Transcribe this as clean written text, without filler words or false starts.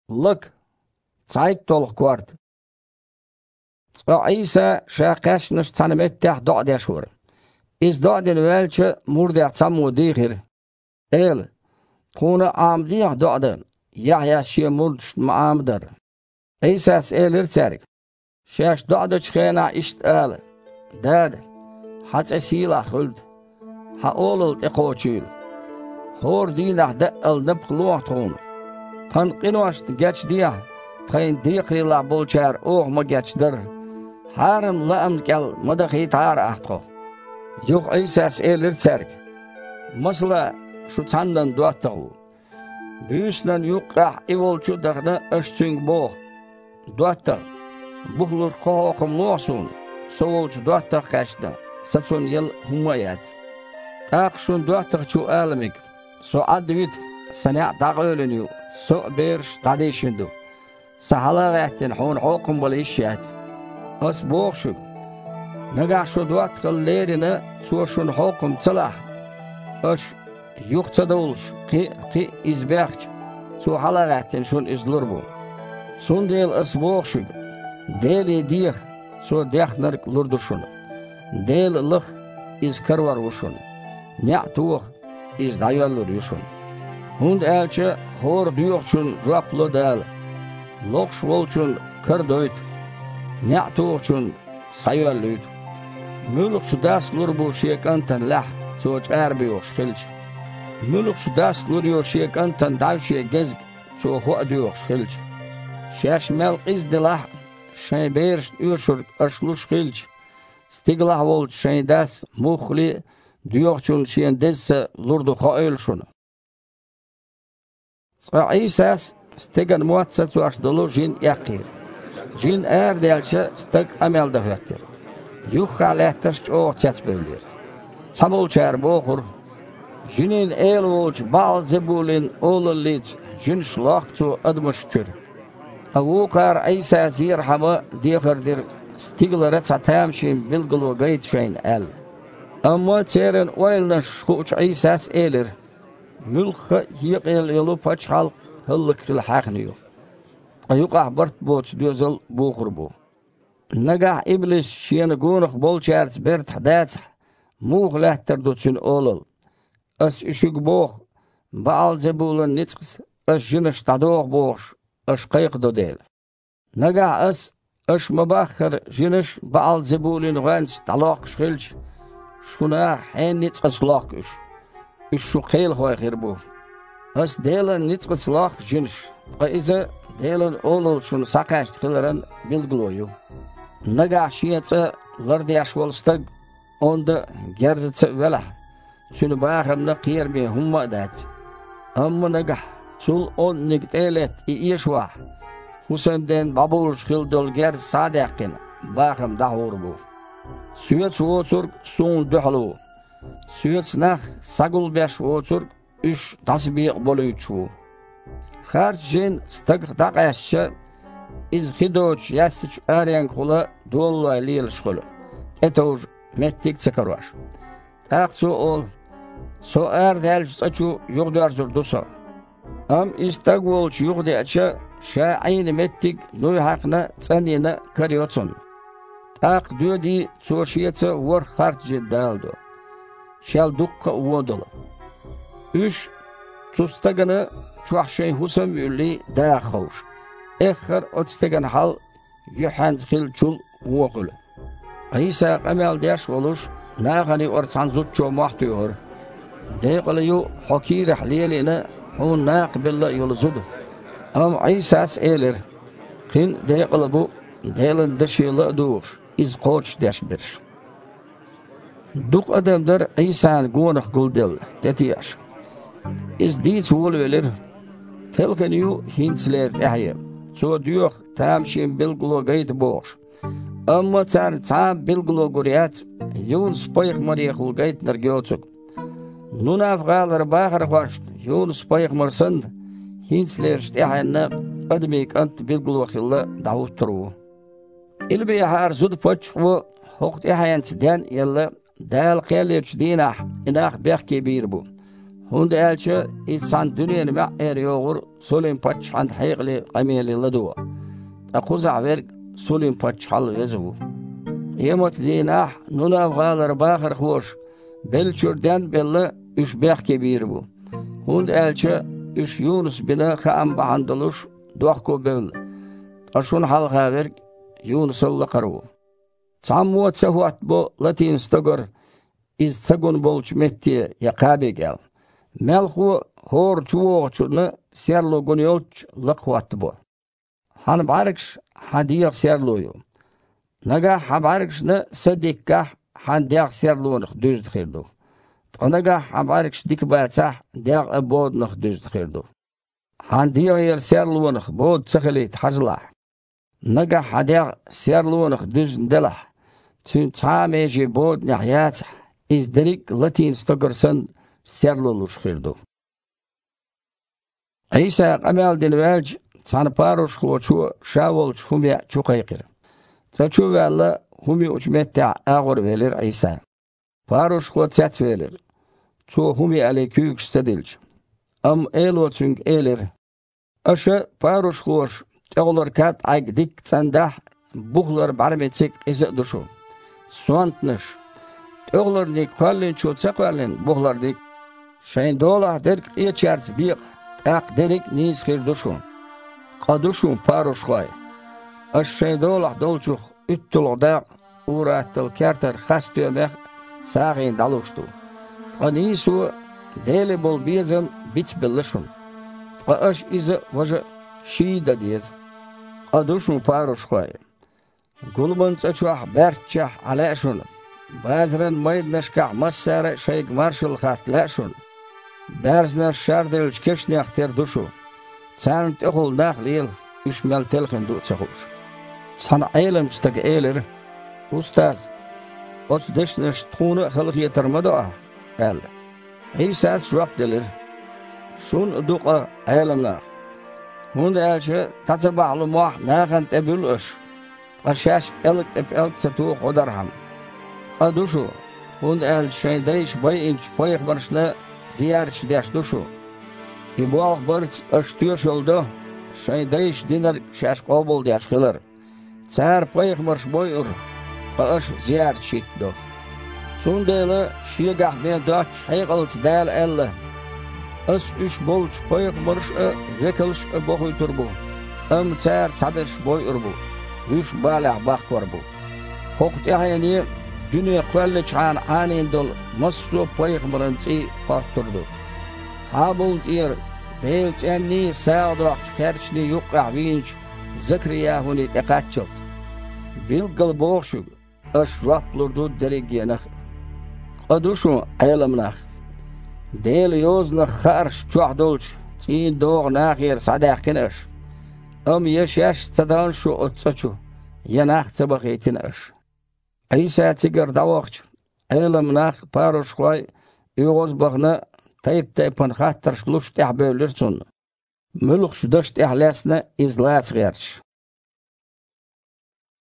لك Zeit dolkort. عيسى شاقش نش تنمتح دعد يشور. إز دعد الوالش مرد سمو ديخر. إل كون عامديح دعد يحيى شي مردش معامدر. عيسى سئل ارتارك. شاش دعد شخينا اشت آل. داد حتى سيلا خلد. حاولت اقوتشيل. هور دينح دقل نبخلوح تون. تنقنوش تجاتش ديح. تخين ديقري لا بولشار اوه مجاتش در. حارم لأم كال مدخي تار احتو. يوخ عيساس ارتارك. مثلا شو تندن دواتو. بيسنن يقرح ايولشو دخنا اشتنگ بوخ. دواتو. بخلور قوقم لوسون. سوولش دواتو خاشتا. ستون يل همايات. تاقشون دواتو شو آلمك. سو عدويت سنع تاقولنيو. سو بيرش تعديشندو. سحلاغتن حون حوقم بالإشيات. أس بوخشو. نجح شو دوات قليرنا سوشون حوقم تلاح. أش يقتدولش قي إزباخش. سو حلاغتن شون إزلربو. سون ديل أس بوخشو. ديل ديخ سو ديخ نرك لردشون. ديل لخ إز كرور وشون. نعتوخ إز دايالور يشون. هند آلچه هور ديوخشون جوابلو دال. لوكش ولچون كردويت نعتوچون سايولويت ملوك شداس لوربو شيك انتن لح سوچ اربيوش خلج ملوك شداس لوريو شيك انتن داوشي گزگ سو هو ديوش خلج شاش مل ازدلح شاي بيرش يوشر اشلوش خلج ستيغلح ولچ شاي داس مخلي ديوخچون شين دس لوردو خايلشون عيساس استجن مواتسة واشدلو جين يقير جين دالشة استج أمل دهوتر يوخ على ترش أو تسبولير سبول شار بوخر جينين إيلوج بعض زبولين أولليج جين شلاختو أدمشتر أوقار عيسى زير حما ديخر دير استيغلرت ستامشين بلغلو غيت شين أل أما تيرن ويلنش خوش عيسى إيلر ملخ يقيل يلو فاش حلق هلك الحاخنيو أيوقع برت بوت ديوزل بوخربو نجح إبليس شين جونخ بولشارت برت حدات موغ له تردوتشن أولل أس إشوك بوخ بعال زبولن نتقس أس جنش تدوغ بوش أس قيق دوديل نجح أس مباخر جنش بعال زبولن غانس تلاق شخلش شنار حين نتقس لاقش إشو قيل هو خيربو أس ديلن نتقس لاق جنش قيزة ديلن أولل شن ساقاش تخلرن بلغلويو نجح شيئة لردياش والستق onda gerzetse velah şunu bağımda qiyar be humma dat amma nagah sul on nigtelet iyeshwa husemden babul şildol ger sadaqin bağım dahur bu suyet soğutur son dehlu suyet nah sagul beş otur üç tasbih boluyçu harjin staq daqaşça iz khidoch yasç aryan khula dollu alil şqulu etoj mettik çakaroş. Taqsu ol so erdel saçu yugdar zurdusa. Am istagwol yugdaça şain mettik noy haqna tsanina karyotsun. Taq dödi soşiyetse war harcı daldo. Şal dukka wodol. Üç tustagını çuhşey husam ülli daxoş. Ekhir otstagan hal yuhans khilchul woqul. عيسى قمال ديش ولوش ناغني ورسان زوجو محتيور ديقل يو حكير حليلنا هون ناق بالله يولزدو أم عيسى سئلر قين ديقل بو ديلن دشي لأدوش إز قوش ديش برش دوق أدم در عيسى قونخ قل دل تتياش إز ديت ولولر تلقن يو هينسلر تحيي سو ديوخ تامشين بلقلو قيت بوش أما تعب بلغلو قريات يون سبايق مريخ القيت نرجوتك نوناف غالر باخر خواشت يون سبايق مرسند هينسليرشت إحنا أدميك أنت بلغلو خلا دعوت ترو إلبي حار زود فتش و حقت إحيان سدان يلا دال قيليش ديناح إناخ بيخ كبير بو Hund elçi insan dünyanı ma'er yoğur solim paç and hayqli qameli ladu. Aquza ver solim paç hal vezu. Yemot dinah nuna galar baxır xoş. Belçurdan belli üç bex kebir bu. Hund elçi üç Yunus bina xam bahanduluş doqko bel. Aşun hal haber Yunus Allah qaru. Samwat sahwat bu latin stagor iz sagun bolç metti yaqabe gel. Melxu hor çuoqçunu serlo gonolç laqwat bu. Han barıkş hadiq serloyu. Naga habarıkşni sadikka han diq serlonuq düz xirdu. Naga habarıkş dik batsah diq abodnuq düz xirdu. Han diq serlonuq bod çxlit hajlah. Naga hadiq serlonuq düz ndelah. Tün tameji bod nihayat izdirik latin stagorsan serloluş xirdu. İsa qameldin velj sanparuş xoçu şavolç humya çuqayqir. Saçu valla humi uçmetta ağır verir İsa. Paruş xoçat verir. Çu humi alekük stadilç. Am eloçünk elir. Aşı paruş xoç oğlar kat ayg dik sandah buhlar barmeçik izi duşu. Soantnış. Oğlar dik qallin çoçaq qallin buhlar dik. Şayn dolah derk içerz dik. Aq derik niz xir duşu. Qaduşun paruş xoy. Aşşay dolah dolçuq üttülüqda uğrattıl kerter xastüyemek sağın daluştu. Anisu deli bol bizim biç billişun. Aş izi vajı şiida diyiz. Aduşun paruş xoy. Gulman çaçuaq bertçah alaşun. Bazran maydnaşkaq massara şayg marşıl xatlaşun. Berzna şardılç keşniaq ter duşu. Çant oğul naqlil üçmel telxin du çaquş. Sana eylemstek eyler. Ustaz. Oç deşneş tuğunu xalq yetirmedi ah. El. İsa cevap delir. Şun duqa eylemler. Hund elçi tatsa bağlı muah nağan tebül öş. Aşaş elik tepelk satu qodarham. Aduşu. Hund elçi şeydeyiş bay inç payıq barışına ziyarçı deş duşu. İbuaq barıç öştüyoş oldu. Şeydeyiş dinar şaş qobul deş qılır. Sar payıq marş boyur. Aş ziyarçı itdo. Sundayla şiğah ben daç hayqalç dal elle. As üç bolç payıq marş vekilş boğuy turbu. Sar sabeş boyur bu. Üç balaq baq var bu. Hoqt ayani dünya qalli çan anin dol massu payıq marınçı qarturdu. Habul diyor Değilç enni sağdaq kerçni yuqaq vinç Zakriya huni teqatçıl. Bilgil boğuşu aşraplıdu derigenak. Qaduşu aylamnak. Değil yoznak xarş çuaqdolç. Çin doğ naqir sadaqinaş. Am yaşaş sadan şu otsaçu. Yanak sabaqitinaş. İsa tigar davaqç. Aylamnak paruş qoy. Yoğuz bağına tayip taypan xattar şluş tehbölür sun. Mülük şudaş tehlasna izlas gerç.